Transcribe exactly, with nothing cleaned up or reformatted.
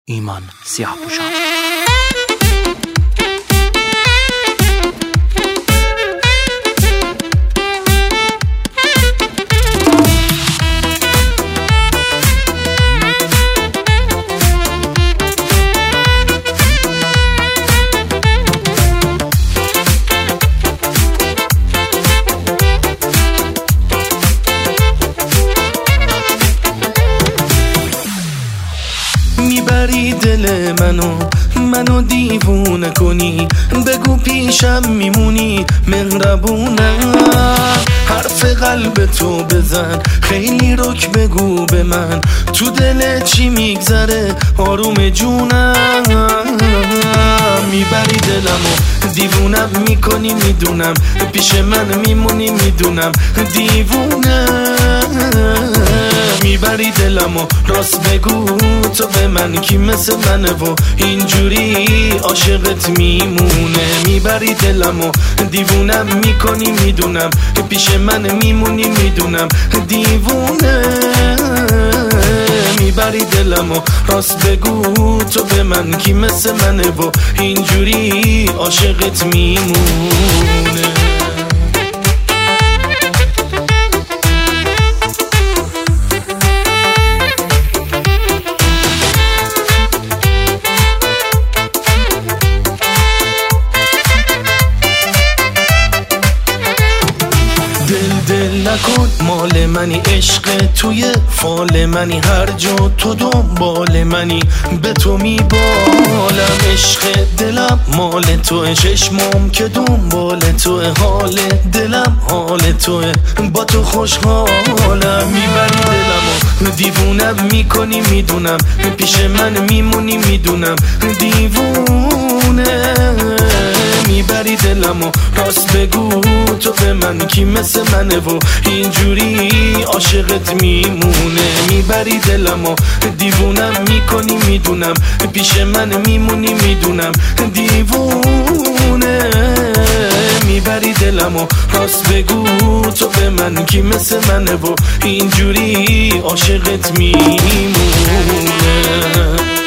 ایمان سیاه‌پوشان. میبری دل منو منو دیوونه کنی، بگو پیشم میمونی مهربونم، حرف قلب تو بزن خیلی رک بگو به من، تو دل چی میگذره آروم جونم. میبری دلمو دیوونم میکنی میدونم، پیش من میمونی میدونم دیوونه. میبری دلمو راست بگو تو به من کی مثل منه و اینجوری عاشقت میمونه. میبری دلمو دیوونم میکنی میدونم، پیش من میمونی میدونم دیوونه. میبری دلمو راست بگو تو به من کی مثل منه و اینجوری عاشقت میمونه. دل دل نکن مال منی، عشق توی فال منی، هر جا تو دنبال منی به تو میبالم. عشق دلم مال توه، چشمام که دنبال توه، حال دلم حال توه، با تو خوشحالم. میبری دلمو دیوونم میکنی میدونم، پیش من میمونی میدونم دیوونه. میبری دلمو راست بگو تو به من کی مثل منه و اینجوری عاشقت میمونه. میبری دلمو دیوونم میکنی میدونم، پیش من میمونی میدونم دیوونه. میبری دلمو راست بگو تو به من کی مثل منه و اینجوری عاشقت میمونه.